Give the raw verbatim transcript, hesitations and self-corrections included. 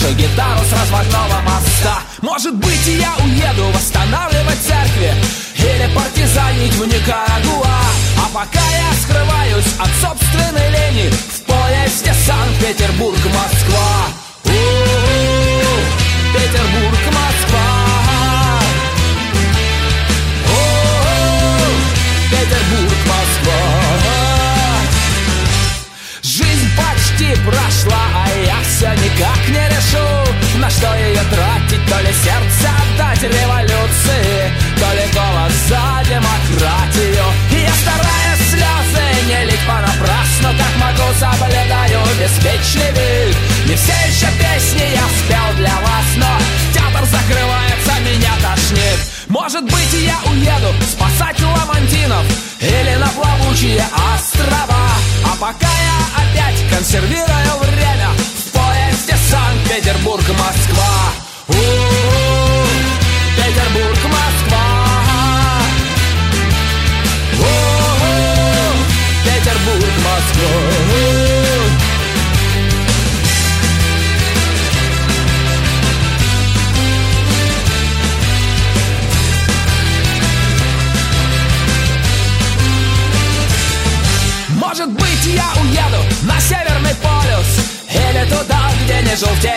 услышу гитару с разводного моста. Может быть, я уеду восстанавливать церкви или партизанить в Никарагуа. А пока я скрываюсь от собственной лени в поезде Санкт-Петербург-Москва. У-у-у, Петербург-Москва. У-у-у, Петербург-Москва. Жизнь почти прошла, а я все никак не решу, на что ее тратить. То ли сердце отдать революции, то ли голос за демократию. И я, стараясь слезы не лить понапрасну, как могу соблюдаю беспечный вид. Не все еще песни я спел для вас, но театр закрывается, меня тошнит. Может быть, я уеду спасать ламантинов или на плавучие острова. А пока я опять консервирую время в поезде Санкт-Петербург-Москва. У-у-у, Петербург-Москва. У-у-у, Петербург-Москва. Может быть, я уеду на Северный полюс или туда, где не желтеет